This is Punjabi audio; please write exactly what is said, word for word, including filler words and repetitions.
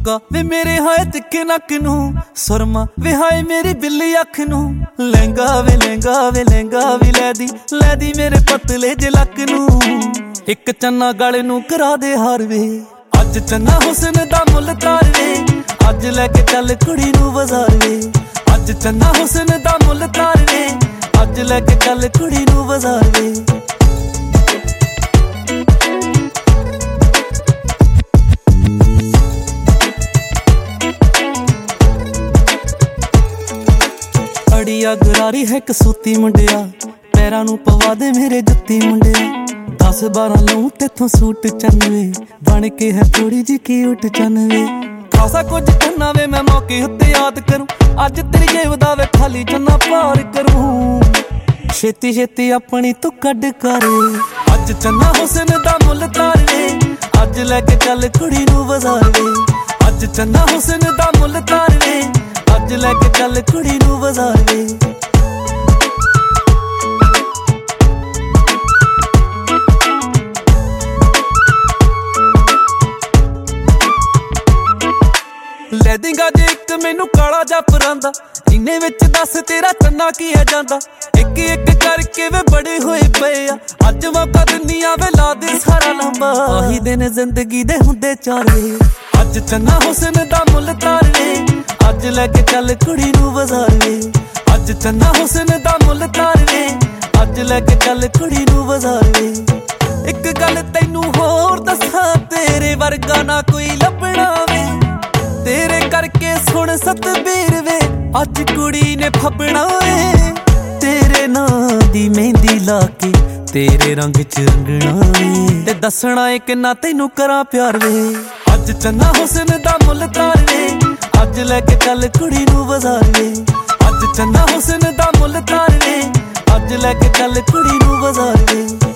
ਝੁਮਕਾ ਵੇ ਮੇਰੇ ਹਾਏ ਤਿੱਖੇ ਨੱਕ ਨੂੰ, ਸੁਰਮਾ ਵੇ ਹਾਏ ਮੇਰੀ ਬਿੱਲੀ ਅੱਖ ਨੂੰ। ਲਹਿੰਗਾ ਵੇ ਲਹਿੰਗਾ ਵੇ ਲਹਿੰਗਾ ਵੀ ਲੈਦੀ ਲੈਦੀ ਮੇਰੇ ਪਤਲੇ ਜੇ ਲੱਕ ਨੂੰ। ਇੱਕ ਚੰਨਾ ਗਲ ਨੂੰ ਕਰਾ ਦੇ ਹਾਰ ਵੇ, ਅੱਜ ਚੰਨਾ ਹੁਸਨ ਦਾ ਮੁੱਲ ਤਾਰ ਵੇ। ਅੱਜ ਲੈ ਕੇ ਚੱਲ ਕੁੜੀ ਨੂੰ ਬਾਜ਼ਾਰ ਵੇ, ਅੱਜ ਚੰਨਾ ਹੁਸਨ ਦਾ ਮੁੱਲ ਤਾਰ ਵੇ। ਅੱਜ ਲੈ ਕੇ ਚੱਲ ਕੁੜੀ ਨੂੰ ਬਾਜ਼ਾਰ ਵੇ। ਅੜੀਆ ਗਰਾਰੀ ਹੈ ਕਸੂਤੀ ਮੁੰਡਿਆ, ਪੈਰਾਂ ਨੂੰ ਪਵਾ ਦੇ ਮੇਰੇ ਜੁੱਤੀ ਮੁੰਡਿਆ। ਦਸ ਬਾਰਾਂ ਲਊ ਤੇਥੋਂ ਸੂਟ ਚੰਨਵੇ, ਬਣ ਕੇ ਹੈ ਥੋੜੀ ਜਿਹੀ ਕਿਊਟ ਚੰਨਵੇ। ਖਾਸਾ ਕੁਝ ਕਰਨਾ ਵੇ ਮੈਂ ਮੌਕੇ ਉੱਤੇ ਯਾਦ ਕਰੂੰ, ਅੱਜ ਤੇਰੀ ਜੇਬ ਦਾ ਵੇ ਖਾਲੀ ਚੰਨਾ ਪਾਰ ਕਰੂੰ। ਛੇਤੀ ਛੇਤੀ ਆਪਣੀ ਤੂੰ ਕੱਢ ਕਰ, ਅੱਜ ਚੰਨਾ ਹੁਸਨ ਦਾ ਮੁੱਲ ਤਾਰ ਵੇ। ਅੱਜ ਲੈ ਕੇ ਚੱਲ ਕੁੜੀ ਨੂੰ ਬਾਜ਼ਾਰ ਵੇ, ਅੱਜ ਚੰਨਾ ਹੁਸਨ ਦਾ ਮੁੱਲ ਤਾਰ ਵੇ। ਅੱਜ ਲੈ ਕੇ ਚੱਲ ਕੁੜੀ ਨੂੰ ਬਾਜ਼ਾਰ ਵੇ। ਲੈ ਦੇਂਗਾ ਜੇ ਇੱਕ ਮੈਨੂੰ ਕਾਲਾ ਜਾ ਪਰਾਂਦਾ, ਇੰਨੇ ਵਿੱਚ ਦੱਸ ਤੇਰਾ ਚੰਨਾ ਕੀ ਹੈ ਜਾਂਦਾ। ਇੱਕ ਇੱਕ ਕਰਕੇ ਵੇ ਬੜੇ ਹੋਏ ਪਏ ਆ, ਅੱਜ ਮੌਕਾ ਦਿੰਦੀਆਂ ਵੇ ਲਾ ਦੇ ਸਾਰਾ ਲੰਬਾ। ਆਹੀ ਦਿਨ ਜ਼ਿੰਦਗੀ ਦੇ ਹੁੰਦੇ ਚਾਰ ਵੇ, ਅੱਜ ਚੰਨਾ ਹੁਸਨ ਦਾ ਮੁੱਲ ਤਾਰ ਵੇ। ਅੱਜ ਲੈ ਕੇ ਚੱਲ ਕੁੜੀ ਨੂੰ ਬਾਜ਼ਾਰ ਵੇ, ਅੱਜ ਚੰਨਾ ਹੁਸਨ ਦਾ ਮੁੱਲ ਤਾਰ ਵੇ। ਅੱਜ ਲੈ ਕੇ ਚੱਲ ਕੁੜੀ ਨੂੰ ਬਾਜ਼ਾਰ ਵੇ। ਇੱਕ ਗੱਲ ਤੈਨੂੰ ਹੋਰ ਦੱਸਾਂ, ਤੇਰੇ ਵਰਗਾ ਨਾ ਕੋਈ ਲੱਭਣਾ ਵੇ। ਤੇਰੇ ਕਰਕੇ ਸੁਣ ਸਤਬੀਰ ਵੇ, ਅੱਜ ਕੁੜੀ ਨੇ ਫੱਬਣਾ ਏ। ਤੇਰੇ ਨਾਂ ਦੀ ਮਹਿੰਦੀ ਲਾ ਕੇ ਤੇਰੇ ਰੰਗ ਚ ਰੰਗਣਾ ਵੇ, ਤੇ ਦੱਸਣਾ ਏ ਕਿੰਨਾ ਤੈਨੂੰ ਕਰਾਂ ਪਿਆਰ ਵੇ। ਅੱਜ ਚੰਨਾ ਹੁਸਨ ਦਾ ਮੁੱਲ ਤਾਰ ਵੇ, ਅੱਜ ਲੈ ਕੇ ਚੱਲ ਕੁੜੀ ਨੂੰ ਬਾਜ਼ਾਰ ਵੇ। ਅੱਜ ਚੰਨਾ ਹੁਸਨ ਦਾ ਮੁੱਲ ਤਾਰ ਵੇ, ਅੱਜ ਲੈ ਕੇ ਚੱਲ ਕੁੜੀ ਨੂੰ ਬਾਜ਼ਾਰ ਵੇ।